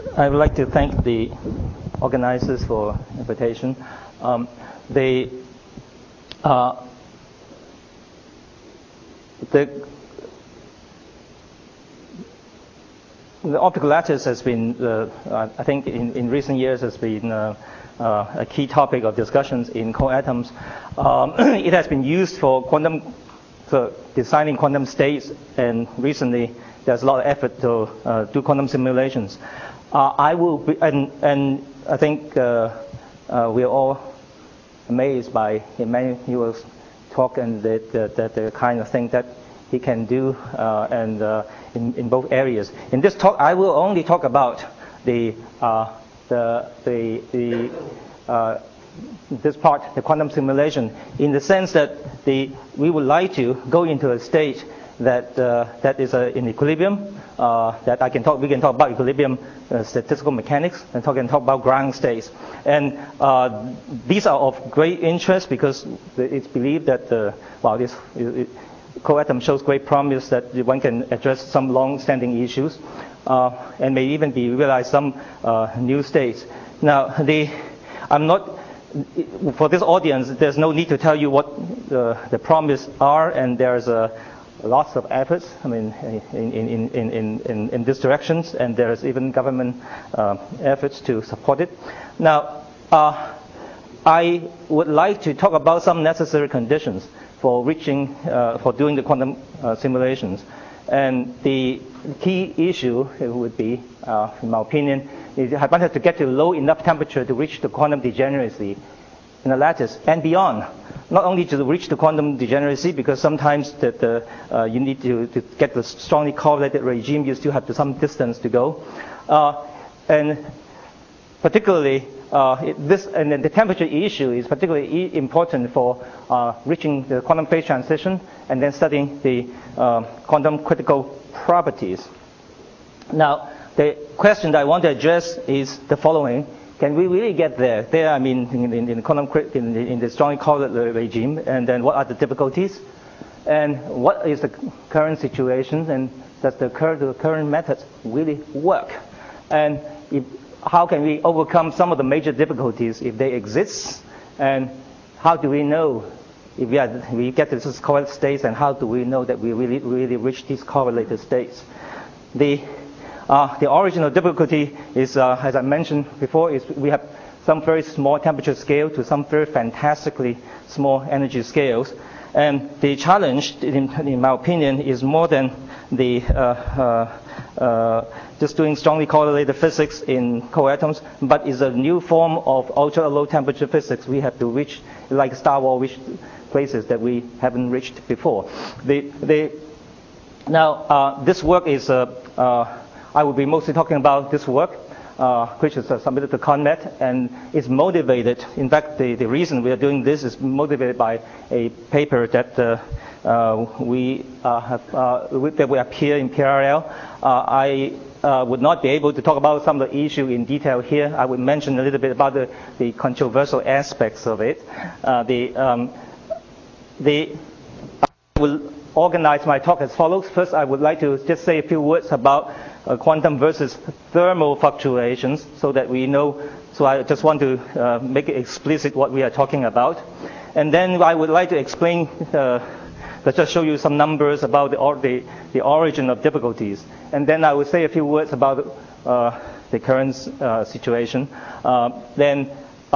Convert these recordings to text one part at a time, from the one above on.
I would like to thank the organizers for the invitation. The optical lattice has been, I think, in recent years has been a key topic of discussions in core atoms. It has been used for designing quantum states, and recently there's a lot of effort to do quantum simulations. I will be, and I think we're all amazed by Emmanuel's talk and the kind of thing that he can do, and in both areas. In this talk, I will only talk about this part, the quantum simulation, in the sense that we would like to go into a state that is in equilibrium. We can talk about equilibrium statistical mechanics, and talk about ground states. And these are of great interest because it's believed that this core atom shows great promise that one can address some long-standing issues, and may even be realized some new states. Now, I'm not. For this audience, there's no need to tell you what the promise are, and there's lots of efforts, I mean, in this directions, and there's even government efforts to support it. Now, I would like to talk about some necessary conditions for doing the quantum simulations. And the key issue would be, in my opinion, is I wanted to get to low enough temperature to reach the quantum degeneracy in the lattice and beyond. Not only to reach the quantum degeneracy, because sometimes you need to get the strongly correlated regime, you still have some distance to go. And particularly, the temperature issue is particularly important for reaching the quantum phase transition and then studying the quantum critical properties. Now, the question that I want to address is the following: can we really get there? I mean, in the strongly correlated regime, and then what are the difficulties, and what is the current situation, and does the current methods really work? And how can we overcome some of the major difficulties if they exist? And how do we know if we get to these correlated states, and how do we know that we really reach these correlated states? The original difficulty is, as I mentioned before, is we have some very small temperature scale to some very fantastically small energy scales. And the challenge, in my opinion, is more than just doing strongly correlated physics in core atoms, but is a new form of ultra low temperature physics we have to reach, like Star Wars, reach places that we haven't reached before. Now, this work is, I will be mostly talking about this work, which is submitted to CONMET, and is motivated. In fact, the reason we are doing this is motivated by a paper that we appear in PRL. I would not be able to talk about some of the issue in detail here. I would mention a little bit about the controversial aspects of it. I will organize my talk as follows. First, I would like to just say a few words about quantum versus thermal fluctuations, so that we know. So I just want to make it explicit what we are talking about. And then I would like to explain, let's just show you some numbers about the origin of difficulties. And then I will say a few words about the current situation. And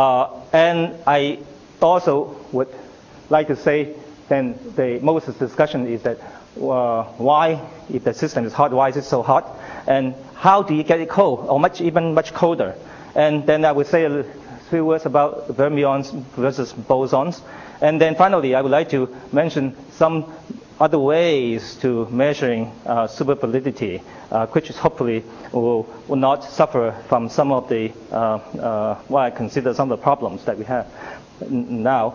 I also would like to say, then the most of the discussion is that why, if the system is hot, why is it so hot? And how do you get it cold, or even much colder? And then I would say a few words about fermions versus bosons. And then finally, I would like to mention some other ways to measuring supervalidity, which is hopefully will not suffer from some of the what I consider some of the problems that we have now.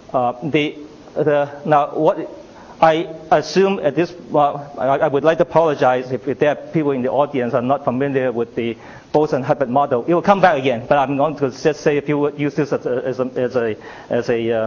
Now, what I assume at this, I would like to apologize if there are people in the audience who are not familiar with the Boson-Hubbard model. It will come back again, but I'm going to just say if you would use this as a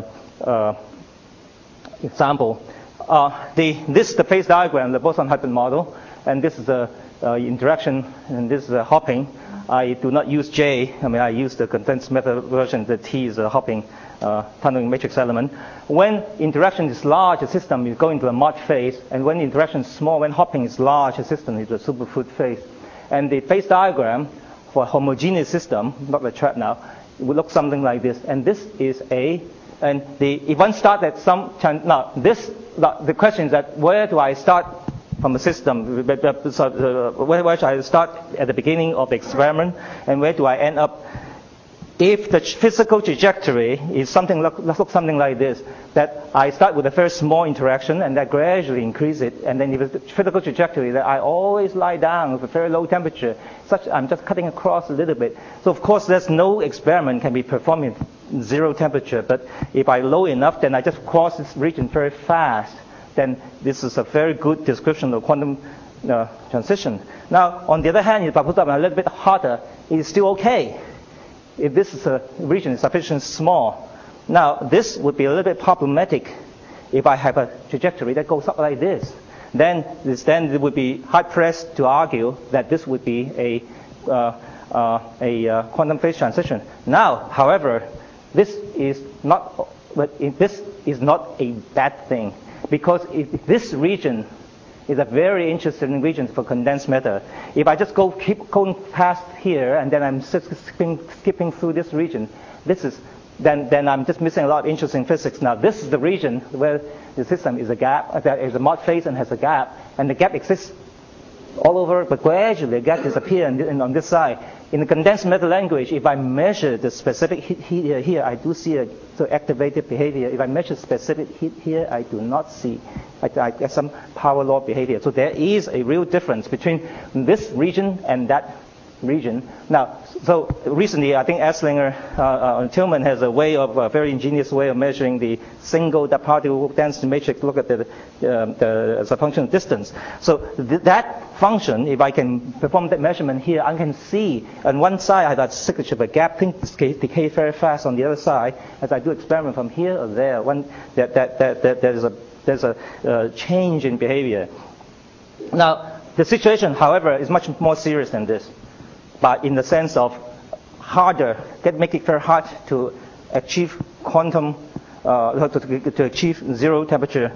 example. This is the phase diagram, the Boson-Hubbard model, and this is the interaction, and this is the hopping. I do not use J. I mean, I use the condensed matter version. The T is a hopping tunneling matrix element. When interaction is large, the system is going to a mod phase. And when interaction is small, when hopping is large, the system is a superfluid phase. And the phase diagram for a homogeneous system, not the chart now, it would look something like this. And this is A. And if one starts at some time, now the question is that where do I start from the system? Where should I start at the beginning of the experiment? And where do I end up? If the physical trajectory is something look something like this, that I start with a very small interaction and I gradually increase it, and then if the physical trajectory that I always lie down with a very low temperature, I'm just cutting across a little bit. So of course there's no experiment can be performed in zero temperature, but if I low enough, then I just cross this region very fast. Then this is a very good description of quantum transition. Now on the other hand, if I put up a little bit harder, it's still okay. If this is a region is sufficiently small. Now, this would be a little bit problematic if I have a trajectory that goes up like this. Then it would be hard-pressed to argue that this would be a quantum phase transition. Now, however, this is not a bad thing, because if this region is a very interesting region for condensed matter. If I just keep going past here and then I'm skipping through this region, then I'm just missing a lot of interesting physics. Now this is the region where the system is a gap, there is a mod phase and has a gap, and the gap exists all over, but gradually the gap disappears on this side. In the condensed matter language, if I measure the specific heat here, I do see a activated behavior. If I measure specific heat here, I do not see. I get some power law behavior. So there is a real difference between this region and that region. Now, so recently, I think Eslinger Tillman has a very ingenious way of measuring the single particle density matrix. Look at as a function of distance. So that function, if I can perform that measurement here, I can see on one side I have a signature of a gap decay very fast. On the other side, as I do experiment from here or there, there's a change in behavior. Now, the situation, however, is much more serious than this, but in the sense of make it very hard to achieve quantum, to achieve zero temperature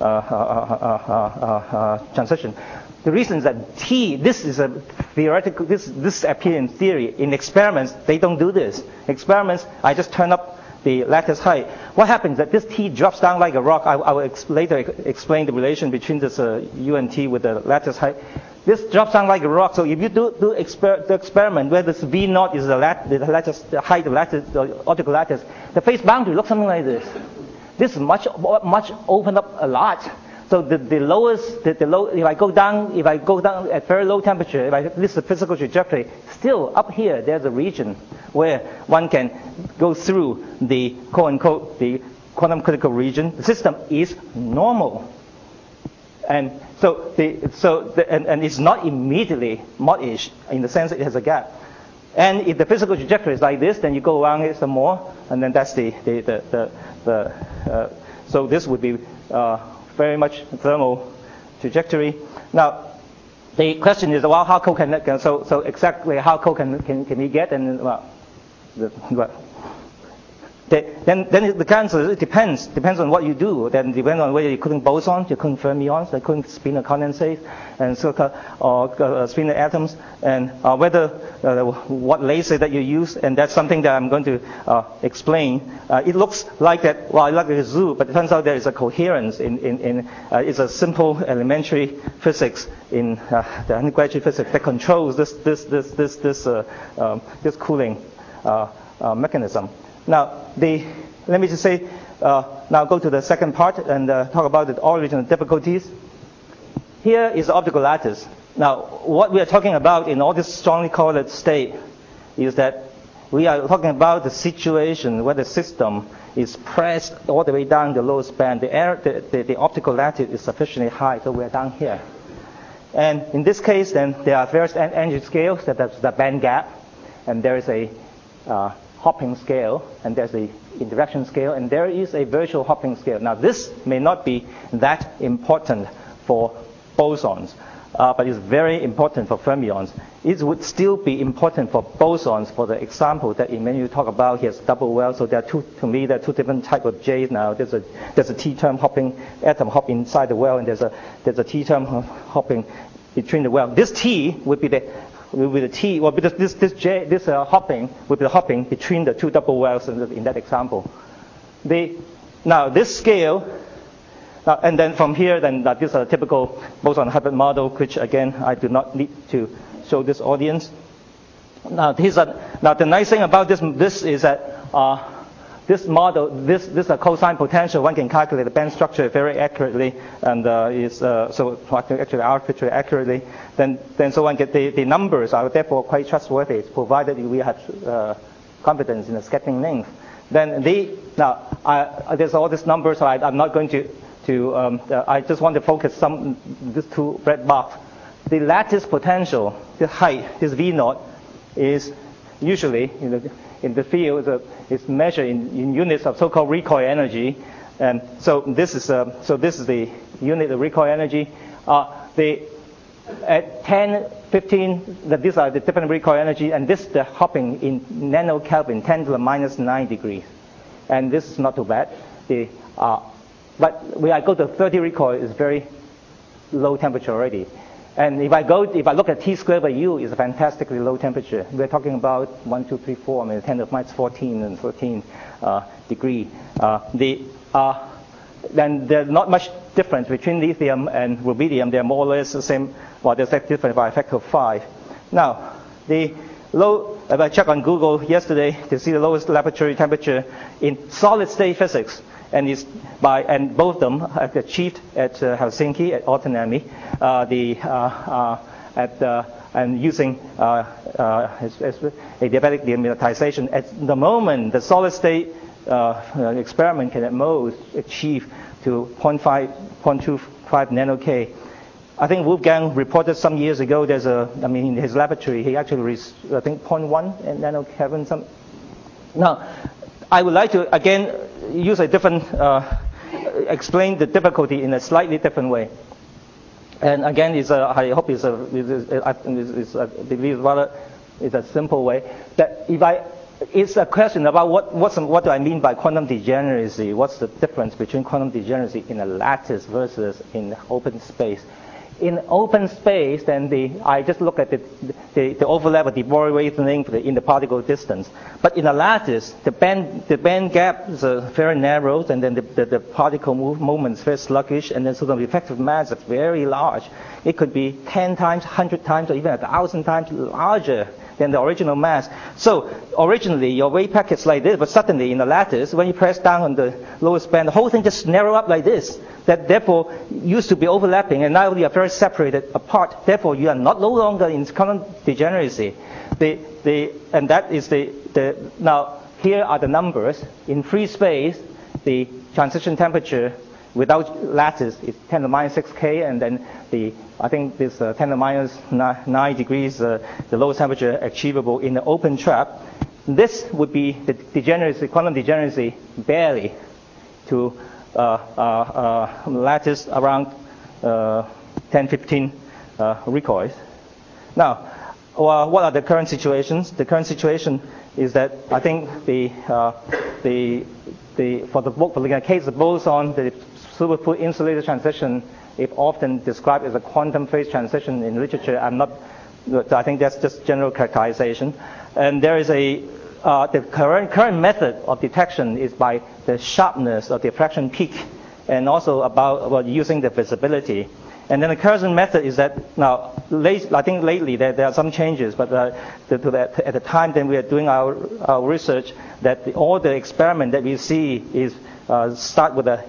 transition. The reason is that this is a theoretical, this appears in theory. In experiments, they don't do this. Experiments, I just turn up the lattice height. What happens is that this T drops down like a rock. I will later explain the relation between this U and T with the lattice height. This drops down like a rock. So if you do the experiment where this V naught is the height of the optical lattice, the phase boundary looks something like this. This is much open up a lot. So the lowest, if I go down at very low temperature, this is the physical trajectory, still up here there's a region where one can go through the quote unquote the quantum critical region. The system is normal, and and it's not immediately modish in the sense it has a gap. And if the physical trajectory is like this, then you go around it some more, and then that's so this would be very much thermal trajectory. Now, the question is, well, how cold can that? So exactly how cold can we get? And then the answer it depends on what you do. Then depends on whether you're cooling bosons, you're cooling fermions, you're cooling spinor condensates, and or spinor atoms, and whether what laser that you use, and that's something that I'm going to explain. It looks like that. Well, like a zoo, but it turns out there is a coherence in it's a simple elementary physics in the undergraduate physics that controls this cooling mechanism. Now, let me just say, now go to the second part and talk about the origin of difficulties. Here is the optical lattice. Now, what we are talking about in all this strongly correlated state is that we are talking about the situation where the system is pressed all the way down the lowest band. The optical lattice is sufficiently high, so we are down here. And in this case, then there are various energy scales. That's the band gap, and there is a hopping scale, and there's a interaction scale, and there is a virtual hopping scale. Now, this may not be that important for bosons. but it's very important for fermions. It would still be important for bosons. For the example that Emmanuel talked about, he has double well. So there are there are two different types of J's now. There's a T-term hopping, atom hop inside the well, and there's a T-term hopping between the well. This T would be the T, or this hopping would be the hopping between the two double wells in that example. Now this scale. And then from here, this is a typical boson hybrid model, which again I do not need to show this audience. Now the nice thing about this is that this model, this cosine potential, one can calculate the band structure very accurately, and so actually arbitrarily accurately. Then so one get the numbers are therefore quite trustworthy, provided we have confidence in the scattering length. Then there's all these numbers, so I'm not going to. I just want to focus these two red box. The lattice potential, the height, this V0, is usually in the field is measured in units of so-called recoil energy, and so this is the unit of recoil energy. At 10, 15, these are the different recoil energy, and this the hopping in nanokelvin, 10 to the minus 9 degrees, and this is not too bad. But when I go to 30 recoil, it's very low temperature already. And if I look at T squared by U, it's a fantastically low temperature. We're talking about 1, 2, 3, 4, 10 to the minus 14 and 13 degree. Then there's not much difference between lithium and rubidium. They're more or less the same. Well, there's a difference by a factor of 5. Now, if I checked on Google yesterday to see the lowest laboratory temperature in solid state physics, and both of them are achieved at Helsinki at Otaniemi, and using adiabatic demineralization. At the moment, the solid state experiment can at most achieve to 0.25 nanoK. I think Wolfgang reported some years ago. In his laboratory, he actually reached, I think, 0.1 nanokelvin. Now, I would like to again use a different, explain the difficulty in a slightly different way. And again, I hope it's a simple way. It's a question about what do I mean by quantum degeneracy? What's the difference between quantum degeneracy in a lattice versus in open space? In open space, then I just look at the overlap of the Bohr wavelength in the particle distance. But in a lattice, the band gap is very narrow, and then the particle movement is very sluggish, and then so the effective mass is very large. It could be 10 times, 100 times, or even 1,000 times larger than the original mass. So originally your wave packet's like this, but suddenly in the lattice, when you press down on the lowest band, the whole thing just narrow up like this. That therefore used to be overlapping, and now you are very separated apart. Therefore, you are no longer in quantum degeneracy. And that is now here are the numbers. In free space, the transition temperature without lattice is 10 to the minus 6K, and then I think this 10 to the minus 9 degrees, the lowest temperature achievable in the open trap. This would be the degeneracy, quantum degeneracy, barely to lattice around 10, 15 recoils. Now, what are the current situations? The current situation is that I think for the case of boson, the superfluid insulator transition is often described as a quantum phase transition in literature. I think that's just general characterization. And there is the current method of detection is by the sharpness of the diffraction peak, and also about using the visibility. And then the current method is that now, I think lately there are some changes, but at the time then we are doing our research, that all the experiment that we see is start with a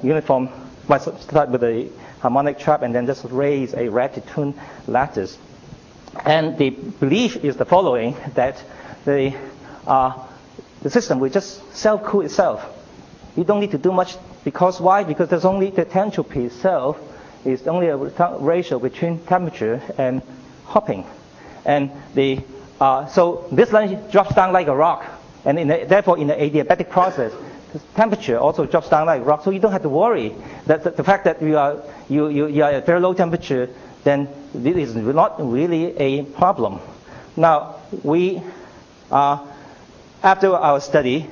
harmonic trap and then just raise a Rathi-Tun lattice. And the belief is the following, that the system will just self-cool itself. You don't need to do much, because why? Because there's only the entropy itself is only a ratio between temperature and hopping. And so this line drops down like a rock, and therefore in the adiabatic process, the temperature also drops down like a rock. So you don't have to worry that the fact that you are at very low temperature, then this is not really a problem. Now, we after our study,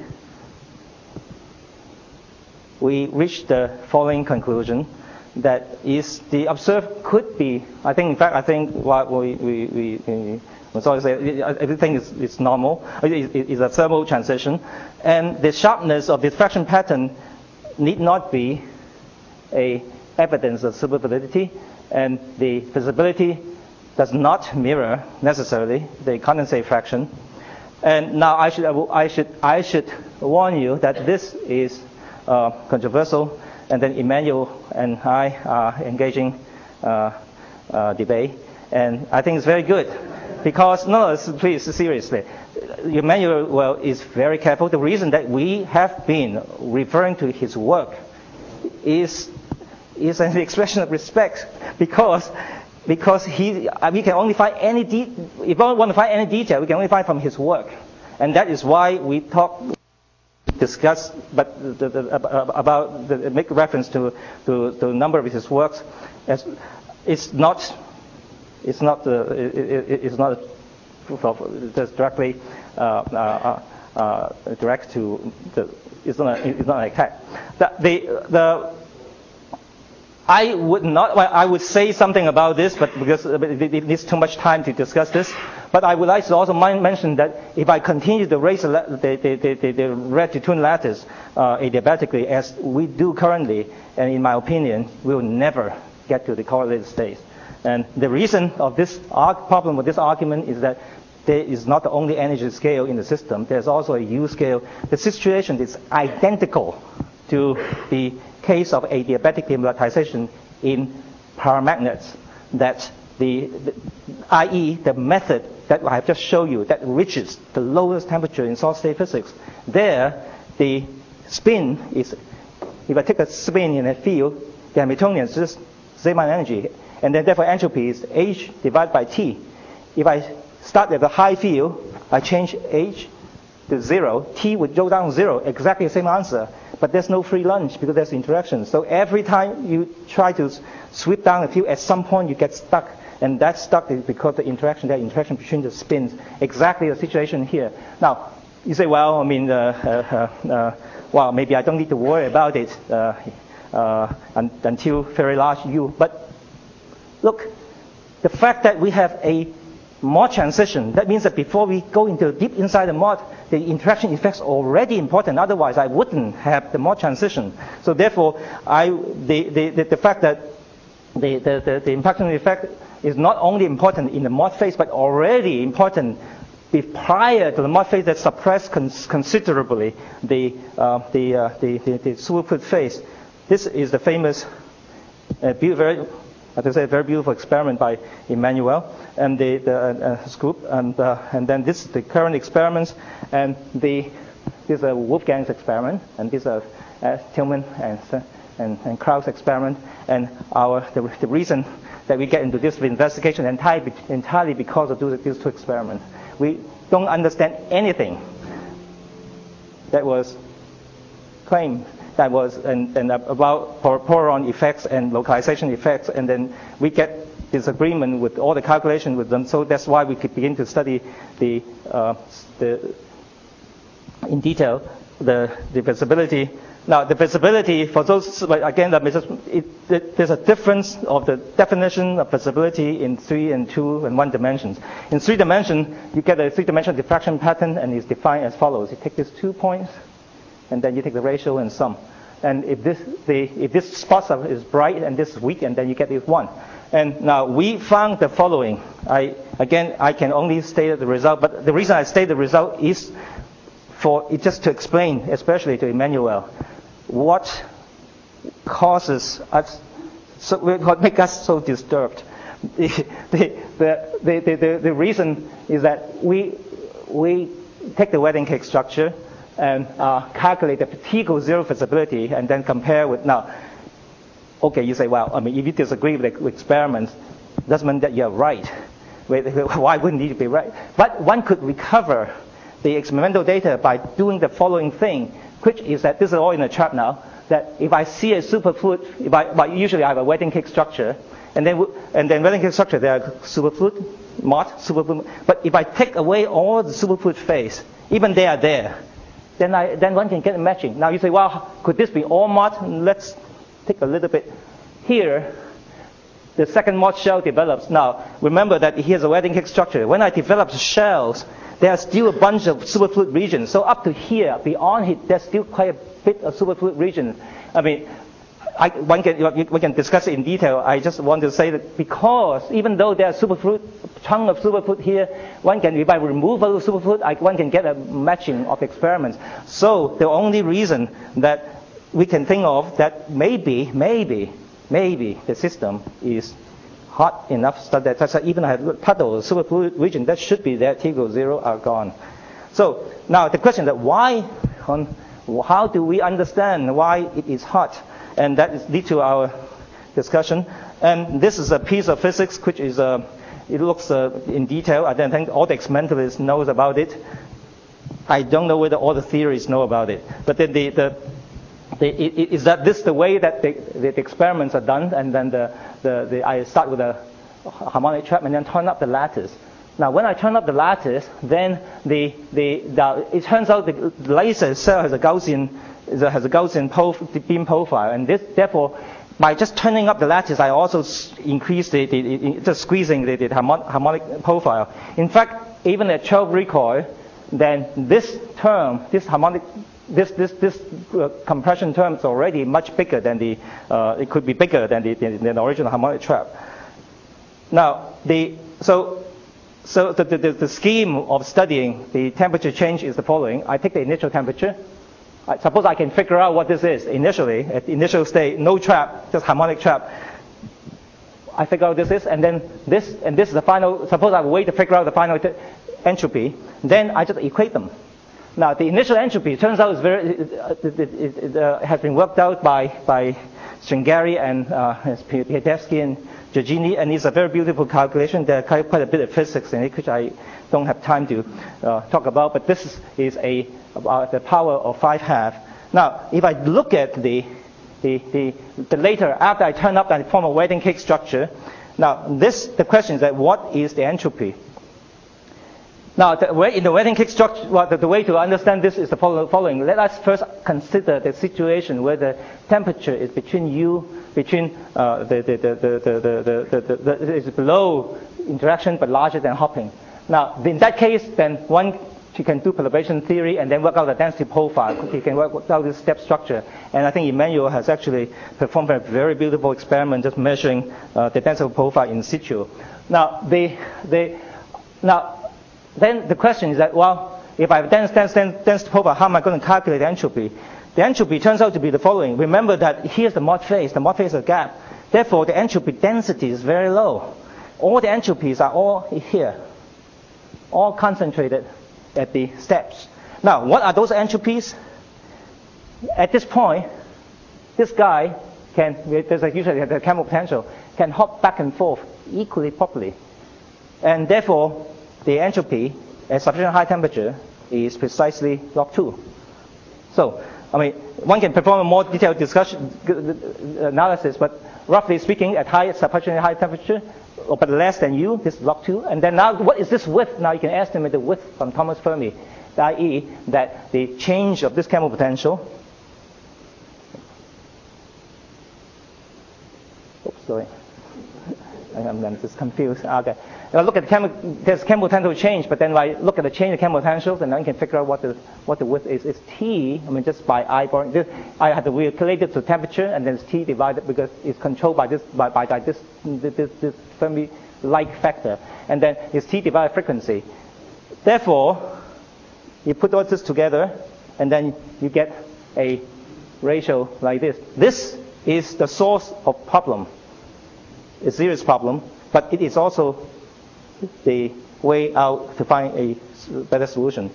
we reached the following conclusion, that is the observed could be, I think what we always say, everything is normal, it's a thermal transition, and the sharpness of diffraction pattern need not be a evidence of supervalidity, and the visibility does not mirror necessarily the condensate fraction. And now I should warn you that this is controversial, and then Emmanuel and I are engaging debate, and I think it's very good, because please seriously, Emmanuel is very careful. The reason that we have been referring to his work is an expression of respect, because we can only find if we want to find any detail, we can only find from his work, and that is why we discuss, but make reference to a number of his works. It's not just directly direct to the. It's not an attack. I would say something about this, but because it needs too much time to discuss this. But I would like to also mention that if I continue to raise the red to twin lattice adiabatically as we do currently, and in my opinion, we will never get to the correlated state. And the reason of this problem with this argument is that there is not the only energy scale in the system. There's also a U scale. The situation is identical to the case of adiabatic demagnetization in paramagnets, that i.e. the method that I have just shown you that reaches the lowest temperature in solid-state physics. There, the spin is, if I take a spin in a field, the Hamiltonian is just same amount of energy, and then therefore entropy is H divided by T. If I start at the high field, I change H to 0, T would go down 0, exactly the same answer. But there's no free lunch because there's interaction. So every time you try to sweep down a field, at some point you get stuck. And that stuck is because the interaction between the spins. Exactly the situation here. Now, you say, well, I mean, well, maybe I don't need to worry about it until very large U. But look, the fact that we have a Mott transition, that means that before we go into deep inside the Mott, the interaction effects are already important. Otherwise, I wouldn't have the Mott transition. So therefore, the fact that the impaction effect is not only important in the Mott phase, but already important prior to the Mott phase that suppressed considerably the superfluid phase. This is the famous, very beautiful experiment by Emmanuel and his group, and then this is the current experiments, and this is a Wolfgang's experiment, and this is Tillman and Krauss experiment, and the reason that we get into this investigation entirely because of these two experiments. We don't understand anything that was claimed that was and about Poisson effects and localization effects, and then we get disagreement with all the calculation with them. So that's why we could begin to study in detail the visibility. Now, the visibility for those, again, there's a difference of the definition of visibility in 3 and 2 and 1 dimensions. In 3 dimensions, you get a 3-dimensional diffraction pattern, and it's defined as follows. You take these 2 points, and then you take the ratio and sum. And if this spot is bright and this is weak, and then you get this 1. And now we found the following. I can only state the result, but the reason I state the result is just to explain, especially to Emmanuel, what causes us, what makes us so disturbed. The reason is that we take the wedding cake structure and calculate the T equals 0 visibility, and then compare with now. Okay, you say, well, I mean, if you disagree with the experiments, doesn't mean that you're right. Why wouldn't you be right? But one could recover the experimental data by doing the following thing, which is that this is all in a chart now. that if I see a superfluid, but usually I have a wedding cake structure, and then wedding cake structure, there are superfluid, mott, superfluid. But if I take away all the superfluid phase, even they are there, then one can get a matching. Now you say, well, could this be all mott? Let's take a little bit here. The second mott shell develops. Now remember that here's a wedding cake structure. When I develop the shells, there are still a bunch of superfluid regions. So up to here, beyond it, there's still quite a bit of superfluid region. I mean, we can discuss it in detail. I just want to say that because even though there's chunk of superfluid here, one can, if I remove a little superfluid, one can get a matching of experiments. So the only reason that we can think of that maybe the system is hot enough so that even I have puddles, superfluid region that should be there, T equals 0 are gone. So now the question that how do we understand why it is hot? And that leads to our discussion. And this is a piece of physics which is, it looks in detail. I don't think all the experimentalists knows about it. I don't know whether all the theories know about it. But then is that this the way that the experiments are done? And then I start with a harmonic trap and then turn up the lattice. Now, when I turn up the lattice, then it turns out the laser itself has a Gaussian beam profile, and therefore, by just turning up the lattice, I also increase just squeezing the harmonic profile. In fact, even at 12 recoil, then this compression term is already much bigger than it could be bigger than the original harmonic trap. Now, So the scheme of studying the temperature change is the following. I take the initial temperature. Suppose I can figure out what this is initially, at the initial state, no trap, just harmonic trap. I figure out this is, and this is the final. Suppose I have a way to figure out the final entropy. Then I just equate them. Now the initial entropy turns out it has been worked out by Stringari and Piatevsky and Giorgini, and it's a very beautiful calculation. There are quite a bit of physics in it, which I don't have time to talk about. But this is about the power of 5½ Now, if I look at the later, after I turn up and form a wedding cake structure, now the question is that what is the entropy? Now, in the wedding cake structure, the way to understand this is the following. Let us first consider the situation where the temperature is is below interaction but larger than hopping. Now, in that case, then you can do perturbation theory and then work out the density profile. You can work out this step structure. And I think Emmanuel has actually performed a very beautiful experiment just measuring the density profile in situ. Now, then the question is that, well, if I have density profile, how am I going to calculate the entropy? The entropy turns out to be the following. Remember that here's the Mott phase. The Mott phase is a gap. Therefore, the entropy density is very low. All the entropies are all here, all concentrated at the steps. Now, what are those entropies? At this point, this guy usually the Campbell potential, can hop back and forth equally properly. And therefore, the entropy at sufficient high temperature is precisely log 2. So, I mean, one can perform a more detailed analysis, but roughly speaking, at sufficiently high temperature, but less than U, this is log 2. And then now, what is this width? Now you can estimate the width from Thomas Fermi, i.e. that the change of this Campbell potential. Oops, sorry. I'm just confused. Okay. If I look at there's Campbell potential change, but then if I look at the change of Campbell potentials, and then I can figure out what the width is. It's T. I mean, just by eyeballing this, I have to relate it to temperature, and then it's T divided because it's controlled by this Fermi-like factor, and then it's T divided frequency. Therefore, you put all this together, and then you get a ratio like this. This is the source of problem. A serious problem, but it is also the way out to find a better solution.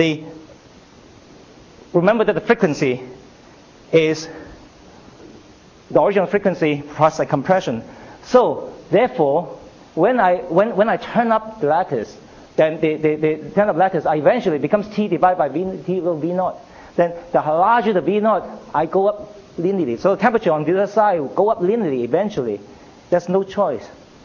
Remember that the frequency is the original frequency plus a compression. So therefore, when I turn up the lattice, then the turn up lattice eventually becomes T divided by V naught. Then the larger the V naught, I go up linearly. So the temperature on the other side will go up linearly eventually. There's no choice.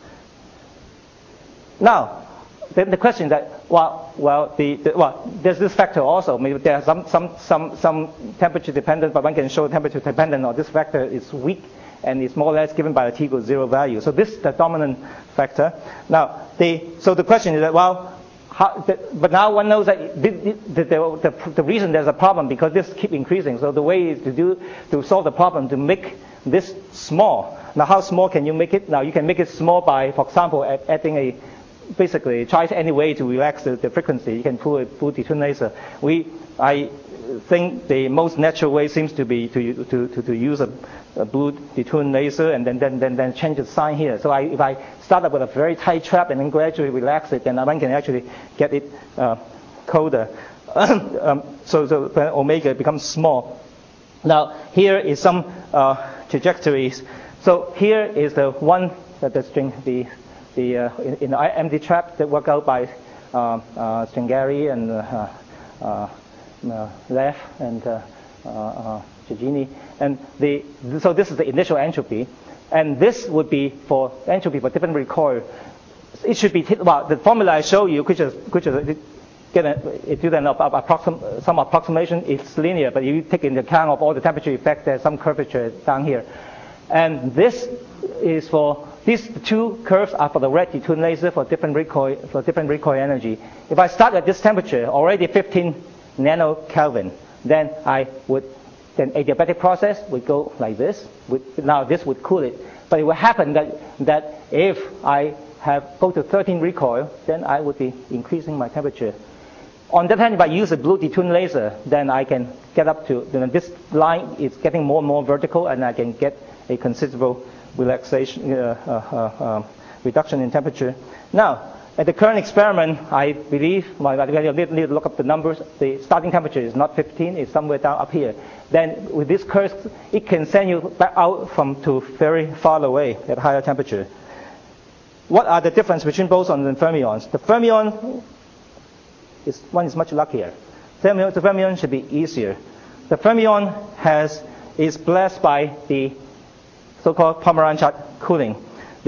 Now, then the question is that, there's this factor also. Maybe there are some temperature dependent, but one can show temperature dependent, or this factor is weak and is more or less given by a t equals 0 value. So this is the dominant factor. Now, so the question is that, but now one knows that the reason there's a problem because this keeps increasing. So the way is to solve the problem to make this small. Now, how small can you make it? Now, you can make it small by, for example, adding basically try any way to relax the frequency. You can pull a blue detuned laser. I think the most natural way seems to be to use a blue detuned laser and then change the sign here. So if I start up with a very tight trap and then gradually relax it, then one can actually get it colder. So when omega becomes small. Now here is some trajectories. So here is the one that the string in the empty trap that work out by Stringari and Leff and Giugini. And so this is the initial entropy, and this would be for entropy for different recoil. It should be the formula I show you, which is if you then some approximation, it's linear, but you take into account of all the temperature effects. There's some curvature down here, and this is for these two curves are for the red detuned laser for different recoil energy. If I start at this temperature, already 15 nanokelvin, then then adiabatic process would go like this. Now this would cool it. But it will happen that if I go to 13 recoil, then I would be increasing my temperature. On the other hand, if I use a blue detuned laser, then I can get up to, this line is getting more and more vertical, and I can get a considerable relaxation, reduction in temperature. Now, at the current experiment, I believe, I need to look up the numbers, the starting temperature is not 15, it's somewhere down up here. Then with this curve, it can send you back out to very far away at higher temperature. What are the difference between boson and fermions? The fermion one is much luckier. The fermion should be easier. The fermion is blessed by the so-called Pomeranchuk cooling.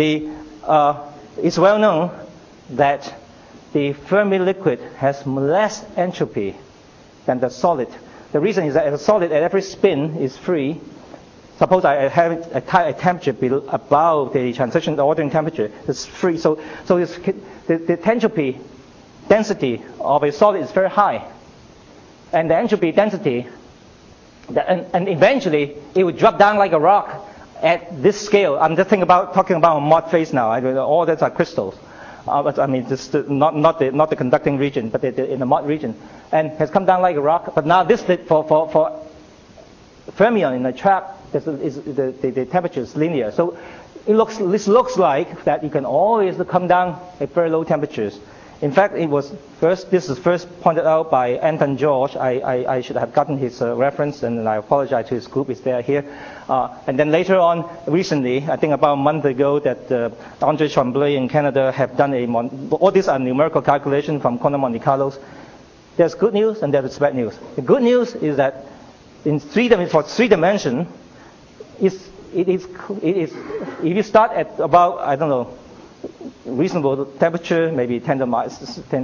It's well known that the Fermi liquid has less entropy than the solid. The reason is that the solid at every spin is free. Suppose I have a temperature above the transition ordering temperature, it's free. So the entropy density of a solid is very high, and the entropy density, and eventually it would drop down like a rock at this scale. I'm just talking about a Mott phase now. All that are crystals. But I mean, just not the conducting region, but in the Mott region, and has come down like a rock. But now this for fermion in the trap, the temperature is linear. So this looks like that you can always come down at very low temperatures. In fact, this is first pointed out by Anton George. I should have gotten his reference, and I apologize to his group. It's there here. And then later on, recently, I think about a month ago, that André Tremblay in Canada have done all these are numerical calculations from quantum Monte Carlos. There's good news and there's bad news. The good news is that for three dimension, it is if you start at about, I don't know, reasonable temperature, maybe 10 about 10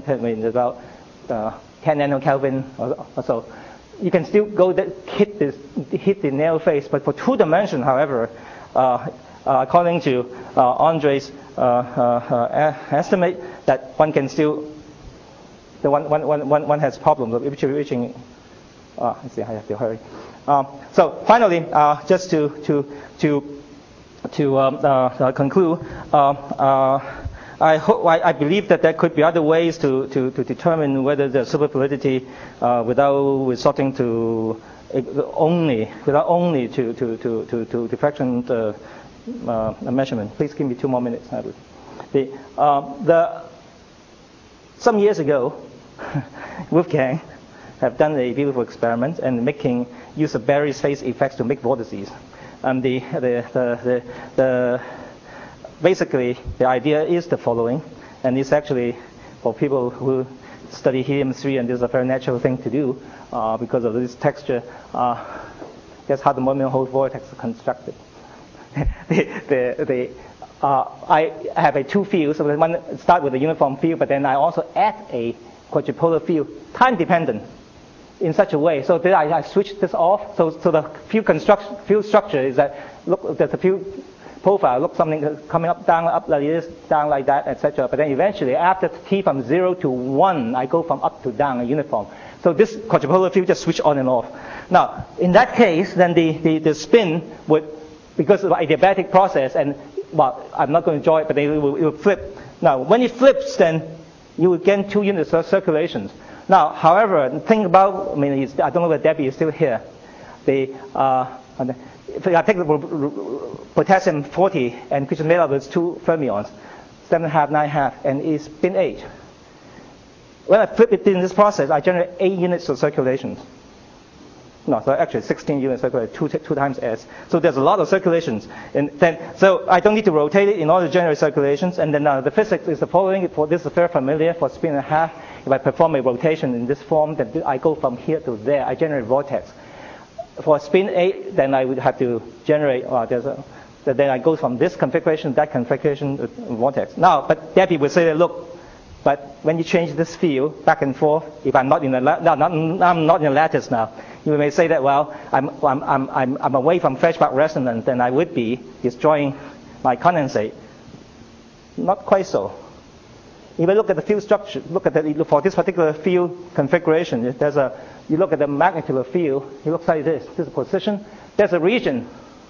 nanokelvin or so, you can still hit the nail face. But for two dimension, however, according to Andre's estimate, that one can still one has problems of reaching. Let's see, I have to hurry. So finally, just to conclude, I believe that there could be other ways to determine whether the superfluidity without resorting to only to diffraction measurement. Please give me 2 more minutes. Some years ago, Wolfgang have done a beautiful experiment and use of Barry's phase effects to make vortices. And basically the idea is the following, and it's actually for people who study helium-3, and this is a very natural thing to do because of this texture. That's how the Molyneux-Hole vortex is constructed. I have a two fields. So one start with a uniform field, but then I also add a quadrupolar field, time dependent, in such a way. So that I switch this off. So the field structure is that look, there's a field profile, look something coming up like this, down like that, etc. But then eventually, after t from 0 to 1, I go from up to down, a uniform. So this quadrupolar field just switch on and off. Now, in that case, then the spin would, because of the adiabatic process, and well, I'm not going to draw it, but it will flip. Now, when it flips, then you will gain 2 units of circulations. Now, however, think about, I mean, I don't know whether Debbie is still here. If I take the potassium 40 and which is made up of 2 fermions, 7.5, 9.5, and it's spin 8. When I flip it in this process, I generate 8 units of circulations. No, so actually 16 units circulation, 2 times s. So there's a lot of circulations. And then, so I don't need to rotate it in order to generate circulations. And then the physics is the following. This is very familiar for spin and a half. If I perform a rotation in this form, then I go from here to there. I generate vortex. For spin 8, then I would have to generate, then I go from this configuration to that configuration vortex. Now, but Debbie will say that, look, but when you change this field back and forth, if I'm not in I'm not in the lattice now, you may say that, well, I'm away from Feshbach resonance, then I would be destroying my condensate. Not quite so. If I look at the field structure, for this particular field configuration, you look at the magnitude of field, it looks like this. This is the position. There's a region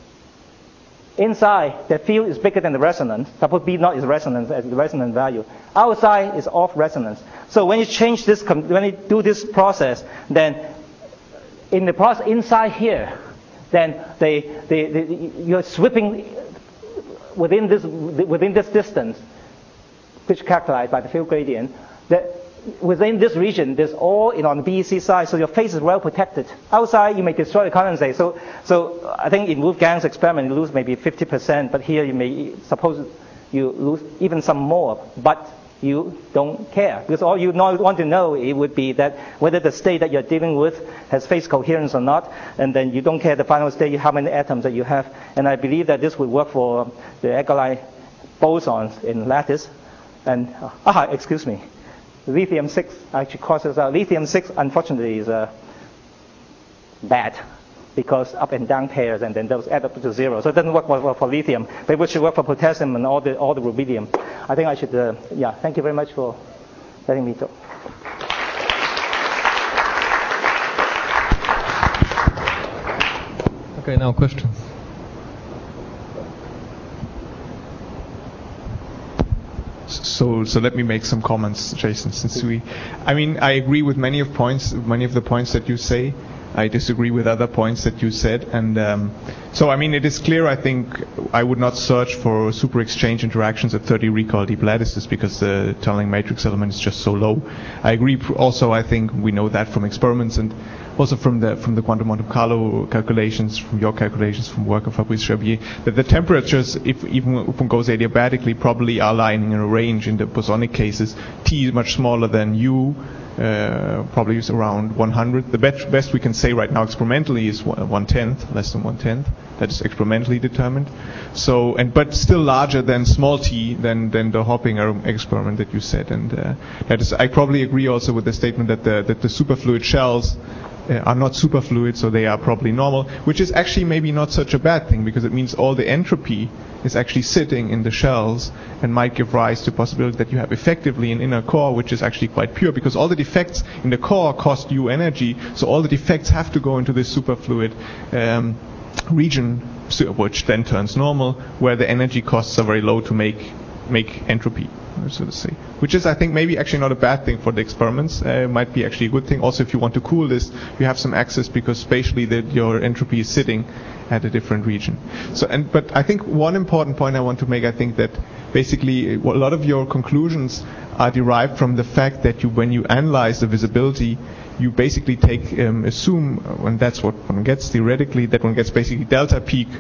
inside. The field is bigger than the resonance. Suppose B naught is resonance as the resonance value. Outside is off resonance. So when you change this, when you do this process, then in the process inside here, then you're sweeping within this distance, which is characterized by the field gradient. Within this region, there's all on the BEC side, so your phase is well protected. Outside, you may destroy the condensate. So I think in Wolfgang's experiment, you lose maybe 50%, but here you may suppose you lose even some more, but you don't care. Because all you want to know, it would be that whether the state that you're dealing with has phase coherence or not, and then you don't care the final state, how many atoms that you have. And I believe that this would work for the Egerlein bosons in lattice. And, excuse me. Lithium-6 actually causes lithium-6 unfortunately is bad because up and down pairs, and then those add up to 0. So it doesn't work for lithium, but it should work for potassium and all the rubidium. I think I should, thank you very much for letting me talk. Okay, now questions. So let me make some comments, Jason, I agree with many of the points that you say. I disagree with other points that you said. And it is clear, I think, I would not search for super exchange interactions at 30 Recal deep lattices because the tunneling matrix element is just so low. I agree also, I think we know that from experiments and also from the quantum Monte Carlo calculations, from your calculations, from work of Fabrice Chabier, that the temperatures, even if one goes adiabatically, probably are lying in a range in the bosonic cases. T is much smaller than U, probably is around 100. The best we can say right now experimentally is 1/10, less than 1/10. That is experimentally determined. So, but still larger than small t than the Hoppinger experiment that you said. And that is, I probably agree also with the statement that the superfluid shells are not superfluid, so they are probably normal, which is actually maybe not such a bad thing because it means all the entropy is actually sitting in the shells and might give rise to the possibility that you have effectively an inner core which is actually quite pure because all the defects in the core cost you energy, so all the defects have to go into this superfluid region, which then turns normal, where the energy costs are very low to make entropy, so to say. Which is, I think, maybe actually not a bad thing for the experiments. It might be actually a good thing. Also, if you want to cool this, you have some access because spatially your entropy is sitting at a different region. But I think one important point I want to make, I think that basically a lot of your conclusions are derived from the fact that when you analyze the visibility, you basically assume, and that's what one gets theoretically, that one gets basically delta peak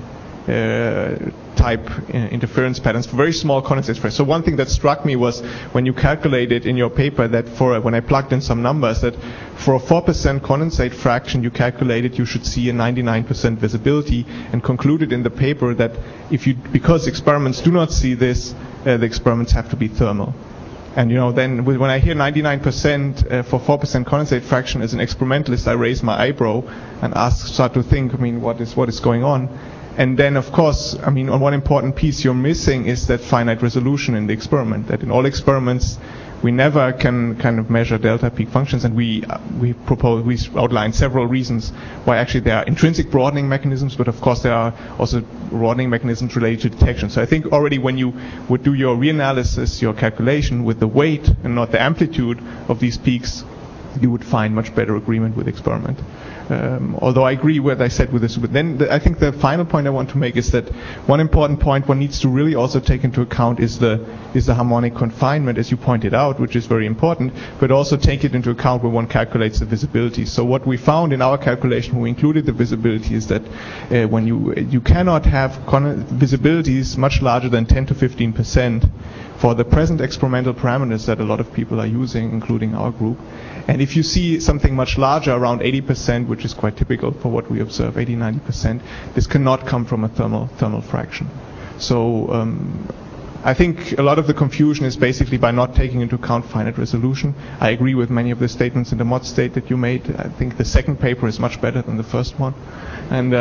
type interference patterns for very small condensate fractions. So one thing that struck me was when you calculated in your paper that when I plugged in some numbers, that for a 4% condensate fraction you calculated you should see a 99% visibility, and concluded in the paper that because experiments do not see this, the experiments have to be thermal. And then when I hear 99% for 4% condensate fraction as an experimentalist, I raise my eyebrow and start to think, what is going on? And then, of course, on one important piece you're missing is that finite resolution in the experiment. That in all experiments, we never can kind of measure delta peak functions, and we outline several reasons why actually there are intrinsic broadening mechanisms, but of course there are also broadening mechanisms related to detection. So I think already when you would do your reanalysis, your calculation with the weight and not the amplitude of these peaks, you would find much better agreement with the experiment. Although I agree with what I said with this. But then I think the final point I want to make is that one important point one needs to really also take into account is the harmonic confinement, as you pointed out, which is very important, but also take it into account when one calculates the visibility. So what we found in our calculation when we included the visibility is that when you cannot have visibilities much larger than 10 to 15% for the present experimental parameters that a lot of people are using, including our group. And if you see something much larger, around 80%, which is quite typical for what we observe, 80-90%, this cannot come from a thermal fraction. So I think a lot of the confusion is basically by not taking into account finite resolution. I agree with many of the statements in the mod state that you made. I think the second paper is much better than the first one. And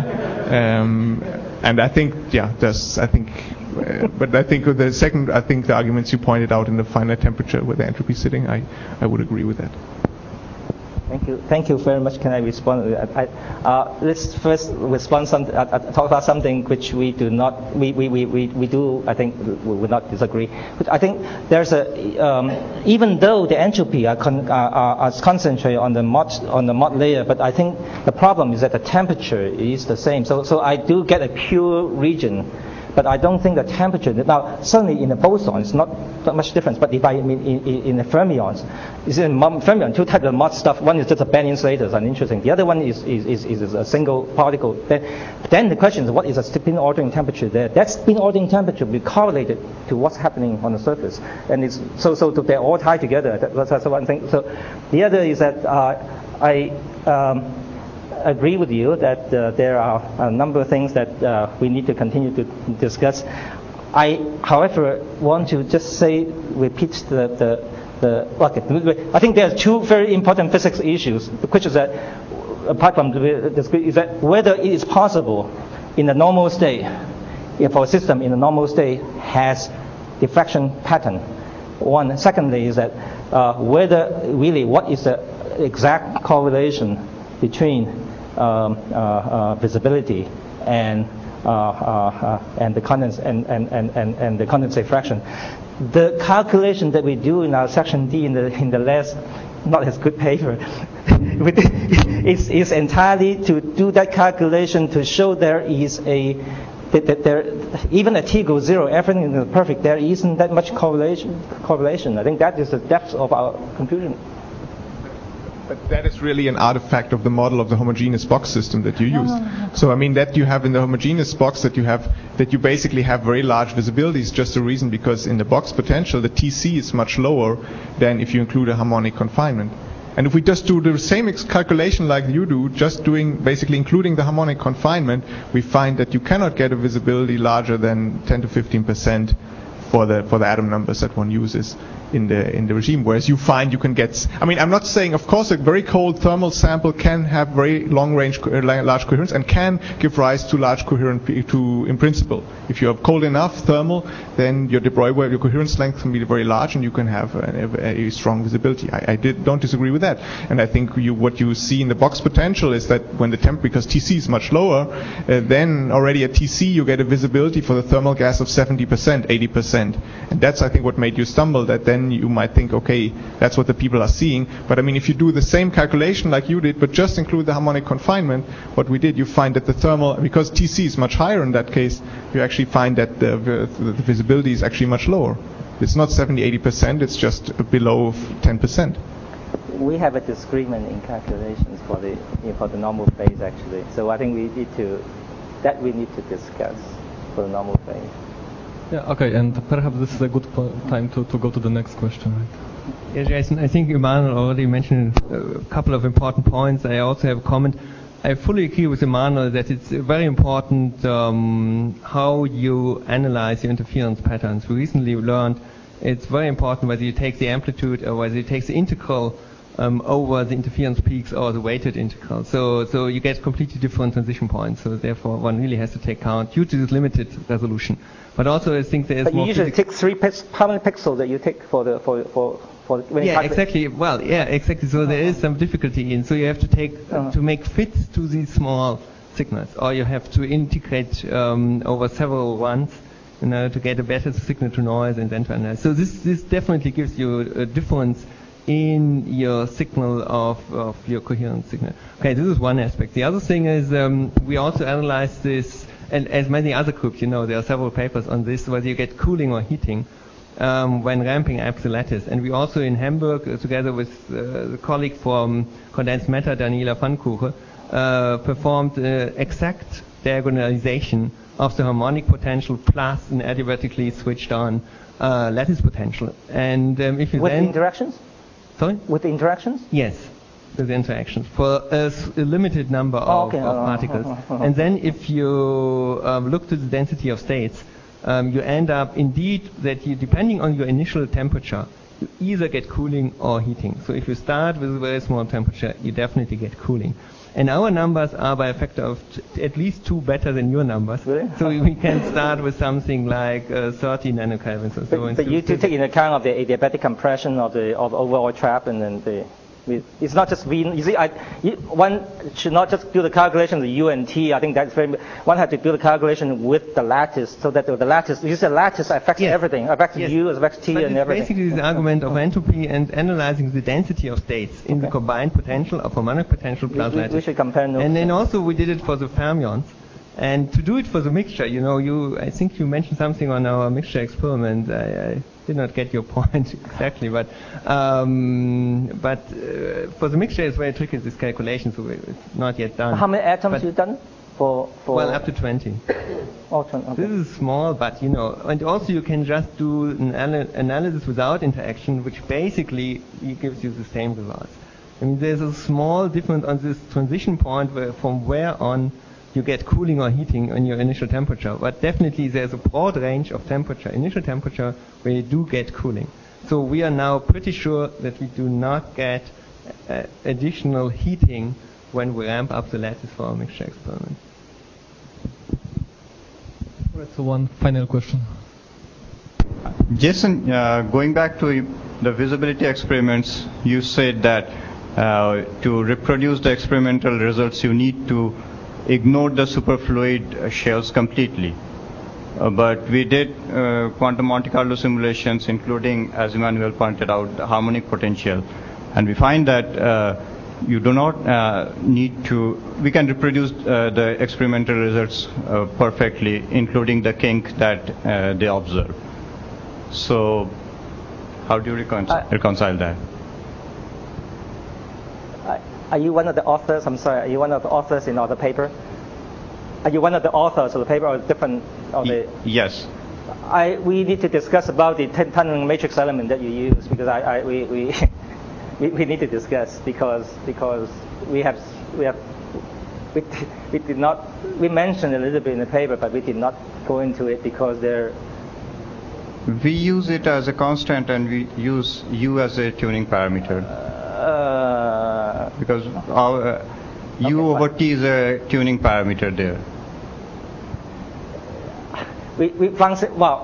I think, but I think the arguments you pointed out in the finite temperature with the entropy sitting, I would agree with that. Thank you very much. Can I respond? Let's first respond talk about something which we do not I think we would not disagree. But I think there's even though the entropy are concentrated on the mod layer, but I think the problem is that the temperature is the same. So I do get a pure region. But I don't think the temperature, now certainly in the bosons, not that much difference, but if in the fermions, in fermion, two types of mod stuff. One is just a band insulators, uninteresting. The other one is a single particle. Then the question is, what is a spin ordering temperature there? That spin ordering temperature will be correlated to what's happening on the surface. And so they're all tied together. That's one thing. So the other is that I agree with you that there are a number of things that we need to continue to discuss. I, however, want to just repeat I think there are two very important physics issues, which is that, apart from is that whether it is possible in the normal state, if our system in the normal state has diffraction pattern. One. Secondly is that whether really what is the exact correlation between visibility and the the condensate fraction. The calculation that we do in our section D in the last not as good paper is entirely to do that calculation to show there is even at t equals 0, everything is perfect. There isn't that much correlation. I think that is the depth of our confusion. But that is really an artifact of the model of the homogeneous box system that you use. So that you have in the homogeneous box that you basically have very large visibility is just a reason because in the box potential the TC is much lower than if you include a harmonic confinement. And if we just do the same calculation like you do, just basically including the harmonic confinement, we find that you cannot get a visibility larger than 10 to 15% for the atom numbers that one uses in the regime, whereas you find you can get. I'm not saying, of course, a very cold thermal sample can have very large coherence and can give rise to large coherent in principle. If you have cold enough thermal, then your de Broglie wave, your coherence length can be very large, and you can have a strong visibility. I don't disagree with that, and I think what you see in the box potential is that when the temp, because TC is much lower, then already at TC you get a visibility for the thermal gas of 70%, 80%, and that's I think what made you stumble. That then you might think, okay, that's what the people are seeing. But if you do the same calculation like you did, but just include the harmonic confinement, what we did, you find that the thermal, because TC is much higher in that case, you actually find that the visibility is actually much lower. It's not 70-80%, it's just below 10%. We have a disagreement in calculations for the normal phase actually. So I think we need to that we need to discuss for the normal phase. Yeah, okay, and perhaps this is a good time to go to the next question, right? Yeah, Jason, I think Emmanuel already mentioned a couple of important points. I also have a comment. I fully agree with Emmanuel that it's very important how you analyze your interference patterns. We recently learned it's very important whether you take the amplitude or whether you take the integral over the interference peaks or the weighted integral. So you get completely different transition points. So therefore, one really has to take account due to this limited resolution. But also, I think there is but more. You usually take how many pixels that you take for when yeah, exactly. Well, yeah, exactly. So there is some difficulty in. So you have to take to make fits to these small signals, or you have to integrate over several runs, to get a better signal to noise and then to analyze. So this definitely gives you a difference in your signal of your coherent signal. Okay, this is one aspect. The other thing is we also analyze this, and as many other groups, there are several papers on this, whether you get cooling or heating when ramping up the lattice. And we also in Hamburg, together with the colleague from condensed matter, Daniela Pfannkuchen, performed exact diagonalization of the harmonic potential plus an adiabatically switched on lattice potential. And if you with then... interactions? Sorry? With the interactions? Yes, with interactions for a limited number of particles. And then if you look to the density of states, you end up indeed that you, depending on your initial temperature, you either get cooling or heating. So if you start with a very small temperature, you definitely get cooling. And our numbers are by a factor of at least 2 better than your numbers. Really? So we can start with something like 30 nanokelvins or so. But you do take into account of the adiabatic compression of the overall trap, and then it's not just V. You see, one should not just do the calculation of the U and T. I think that's very. One has to do the calculation with the lattice, so that the lattice. You see, the lattice affects everything. Affects U, affects T, but and everything. Basically, the argument of entropy and analyzing the density of states in the combined potential of harmonic potential plus lattice. We should compare notes. And then also we did it for the fermions. And to do it for the mixture, I think you mentioned something on our mixture experiment. I did not get your point exactly, but for the mixture it's very tricky, this calculation, so it's not yet done. How many atoms you've done? Well, up to 20. Okay. This is small, but and also you can just do an analysis without interaction, which basically gives you the same results. I mean, there's a small difference on this transition point from where on you get cooling or heating on your initial temperature, but definitely there's a broad range of initial temperature, where you do get cooling. So we are now pretty sure that we do not get additional heating when we ramp up the lattice for our mixture experiment. All right, so one final question. Jason, going back to the visibility experiments, you said that to reproduce the experimental results, you need to ignore the superfluid shells completely. But we did quantum Monte Carlo simulations, including, as Emmanuel pointed out, the harmonic potential. And we find that you do not need to, we can reproduce the experimental results perfectly, including the kink that they observe. So how do you reconcile that? Are you one of the authors? I'm sorry. Are you one of the authors in the paper? Are you one of the authors of the paper or different? Yes. We need to discuss about the tunneling matrix element that you use, because we need to discuss because we did not, we mentioned a little bit in the paper, but we did not go into it because we use it as a constant, and we use U as a tuning parameter. Because our U over T is a tuning parameter there. We found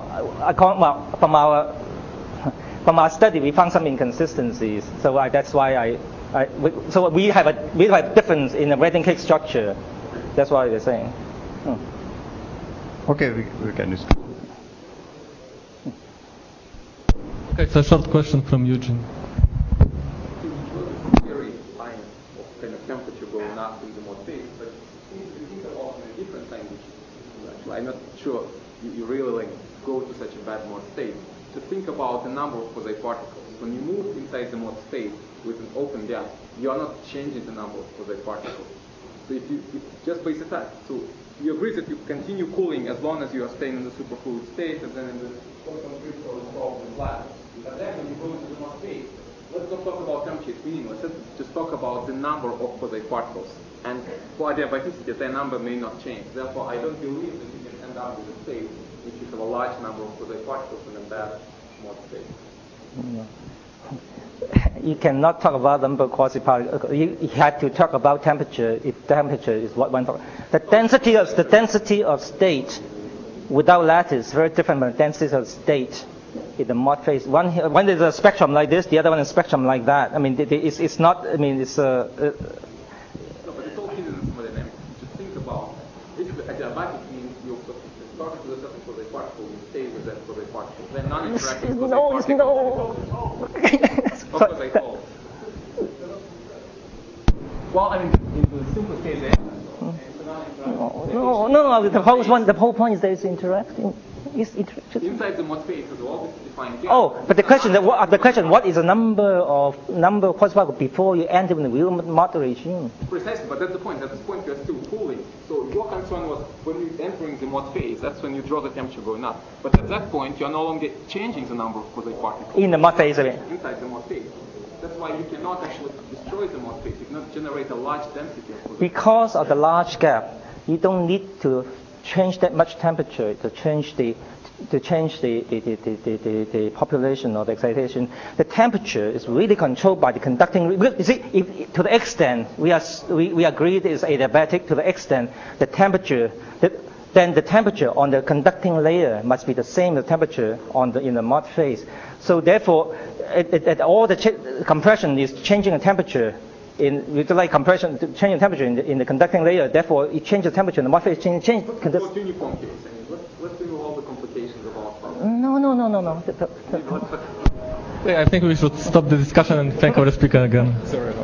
from our study we found some inconsistencies. So that's why we have a difference in the Reding-Cake structure. That's why we're saying. Okay, we can discuss. Okay, so a short question from Eugene. Temperature going up in the mode phase, but you think about in a different language. Actually, I'm not sure you really go to such a bad mode state. To think about the number of quasi-particles. When you move inside the mode state with an open gap, you are not changing the number of quasi-particles. So if just base attack. So you agree that you continue cooling as long as you are staying in the superfluid state, and then in the quantum crystal involved in lattice. But then when you go into the Mach phase, let's not talk about temperature, it's meaningless. Let's just talk about the number of quasi particles. And for adiabaticity, that number may not change. Therefore, I don't believe that you can end up with a state which you have a large number of quasi particles in a bad Mach state. No. You cannot talk about number of quasi-particles. You have to talk about temperature. If temperature is what one talk. The density of state without lattice is very different from the density of state in the Mach phase. One is a spectrum like this, the other one is a spectrum like that. I mean, it's not. I mean, it's No, but it's all hidden in thermodynamics. Just think about basically adiabatic means you start with a certain quasi particle, you stay with that quasi particle. Then non-interacting quasi particle. Of course I call. Well, I mean, in the simplest case, it's a non-interacting. No. The whole point is that it's interacting. Inside the Mach phase as well, this is defined. Oh, but the question, what is the number of quasi-particles before you enter in the real Mach regime? Precisely, but that's the point. At this point, you are still cooling. So your concern was when you're entering the Mach phase, that's when you draw the temperature going up. But at that point, you are no longer changing the number of quasi-particles. In the Mach phase, I mean. Inside the Mach phase. That's why you cannot actually destroy the Mach phase. You cannot generate a large density of quasi-particles. Because of the large gap, you don't need to change that much temperature to change the population or the excitation. The temperature is really controlled by the conducting. You see, to the extent we agree it is adiabatic, to the extent the temperature, then the temperature on the conducting layer must be the same as the temperature in the Mach phase. So therefore, all the compression is changing the temperature. Compression, changing temperature in the conducting layer. Therefore, it changes temperature in the Mach phase. Change. What's uniform case? I mean, let's remove all the complications about. No. I think we should stop the discussion and thank our speaker again. Sorry.